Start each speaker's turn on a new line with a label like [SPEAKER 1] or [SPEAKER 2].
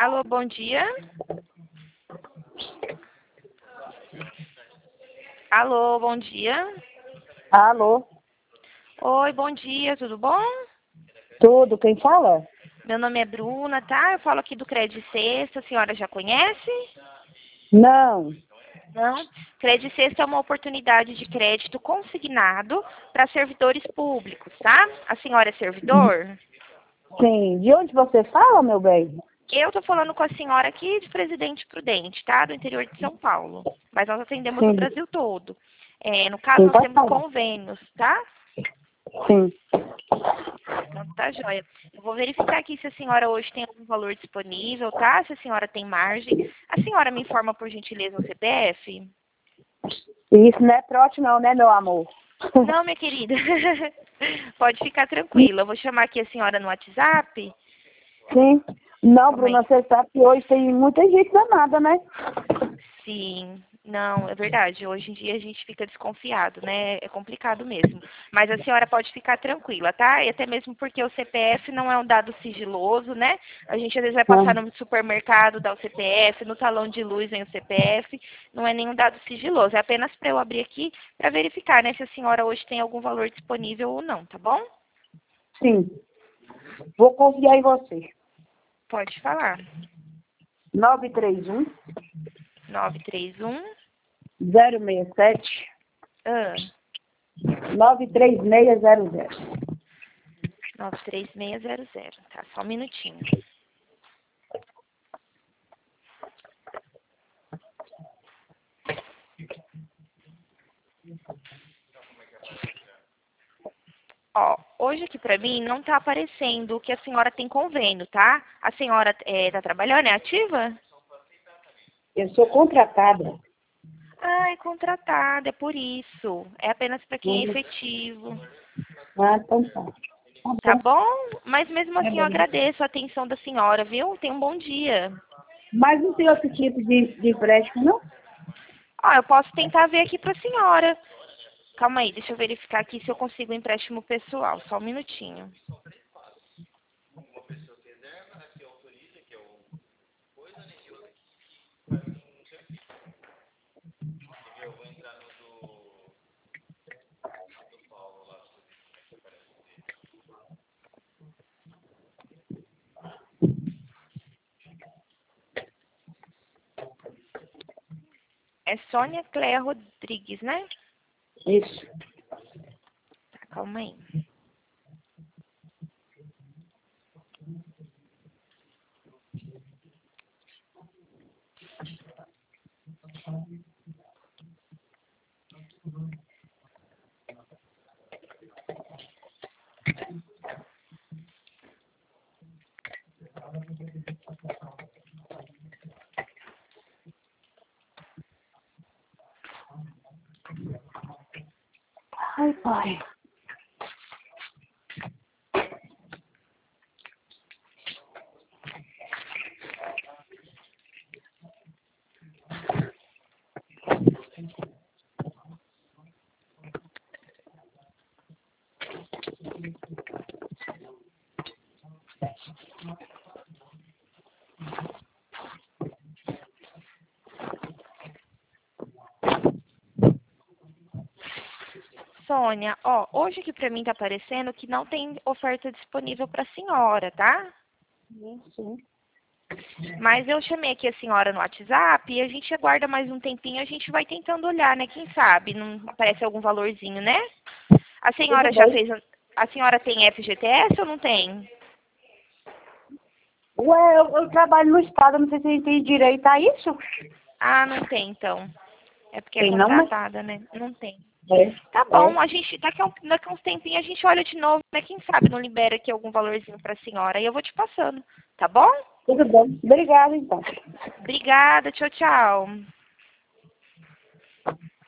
[SPEAKER 1] Alô, bom dia. Alô, bom dia.
[SPEAKER 2] Alô,
[SPEAKER 1] Oi, bom dia, tudo bom?
[SPEAKER 2] tudo, quem fala?
[SPEAKER 1] Meu nome é Bruna, tá? Eu falo aqui do Crédito Sexta, a senhora já conhece?
[SPEAKER 2] Não,
[SPEAKER 1] Não? Crédito Sexta é uma oportunidade de crédito consignado para servidores públicos, tá? A senhora é servidor?
[SPEAKER 2] sim. De onde você fala, meu bem?
[SPEAKER 1] Eu tô falando com a senhora aqui de Presidente Prudente, tá? Do interior de São Paulo. Mas nós atendemos o
[SPEAKER 2] Sim,
[SPEAKER 1] Brasil todo. No caso,
[SPEAKER 2] sim,
[SPEAKER 1] nós
[SPEAKER 2] pode
[SPEAKER 1] temos
[SPEAKER 2] falar.
[SPEAKER 1] convênios, tá?
[SPEAKER 2] Sim.
[SPEAKER 1] Então tá joia. Eu vou verificar aqui se a senhora hoje tem algum valor disponível, tá? Se a senhora tem margem. A senhora me informa, por gentileza, o CPF?
[SPEAKER 2] Isso não é trote não, né, meu amor?
[SPEAKER 1] Não, minha querida. Pode ficar tranquila. Eu vou chamar aqui a senhora no WhatsApp.
[SPEAKER 2] Sim. Não,
[SPEAKER 1] Calma aí.
[SPEAKER 2] Bruna, você sabe que hoje tem muita gente danada, né?
[SPEAKER 1] Sim, não, é verdade. Hoje em dia a gente fica desconfiado, né? É complicado mesmo. Mas a senhora pode ficar tranquila, tá? E até mesmo porque o CPF não é um dado sigiloso, né? A gente às vezes vai passar
[SPEAKER 2] Ah,
[SPEAKER 1] no supermercado, dá o CPF, no talão de luz vem o CPF, não é nenhum dado sigiloso. É apenas para eu abrir aqui para verificar, né, se a senhora hoje tem algum valor disponível ou não, tá bom?
[SPEAKER 2] sim. Vou confiar em você.
[SPEAKER 1] Pode falar.
[SPEAKER 2] 931
[SPEAKER 1] 931
[SPEAKER 2] 067
[SPEAKER 1] ah,
[SPEAKER 2] 93600.
[SPEAKER 1] 93600. Tá, só um minutinho. Ó, hoje aqui pra mim não tá aparecendo que a senhora tem convênio, tá? A senhora tá trabalhando, é ativa?
[SPEAKER 2] Eu sou contratada.
[SPEAKER 1] Ah, é contratada, é por isso. É apenas para quem é
[SPEAKER 2] Uhum.
[SPEAKER 1] efetivo.
[SPEAKER 2] Ah, então tá. Tá
[SPEAKER 1] Tá
[SPEAKER 2] bom.
[SPEAKER 1] bom? Mas mesmo
[SPEAKER 2] Tá
[SPEAKER 1] assim eu
[SPEAKER 2] bom.
[SPEAKER 1] agradeço a atenção da senhora, viu? Tenha um bom dia.
[SPEAKER 2] Mas não tem outro tipo de empréstimo, não?
[SPEAKER 1] Ó, eu posso tentar ver aqui pra senhora. Calma aí, deixa eu verificar aqui se eu consigo um empréstimo pessoal. Só um minutinho. É Sônia Cléia Rodrigues, né?
[SPEAKER 2] Isso.
[SPEAKER 1] Tá, calma aí.
[SPEAKER 2] Ai, pai.
[SPEAKER 1] Sônia, ó, hoje aqui pra mim tá aparecendo que não tem oferta disponível pra senhora, tá?
[SPEAKER 2] Sim.
[SPEAKER 1] Mas eu chamei aqui a senhora no WhatsApp e a gente aguarda mais um tempinho, a gente vai tentando olhar, né? Quem sabe não aparece algum valorzinho, né? A
[SPEAKER 2] Tudo
[SPEAKER 1] senhora já
[SPEAKER 2] bem.
[SPEAKER 1] fez. A senhora tem FGTS ou não tem?
[SPEAKER 2] Ué, eu trabalho no estado, não sei se tem direito a isso.
[SPEAKER 1] Ah, não tem, então. É porque é
[SPEAKER 2] Tem não, né?
[SPEAKER 1] contratada, né? Não tem.
[SPEAKER 2] É,
[SPEAKER 1] Tá
[SPEAKER 2] é.
[SPEAKER 1] bom, a gente, daqui a uns tempinhos a gente olha de novo, né? Quem sabe não libera aqui algum valorzinho pra senhora. E eu vou te passando, tá bom?
[SPEAKER 2] Tudo bem. Obrigada, então.
[SPEAKER 1] Obrigada, tchau, tchau.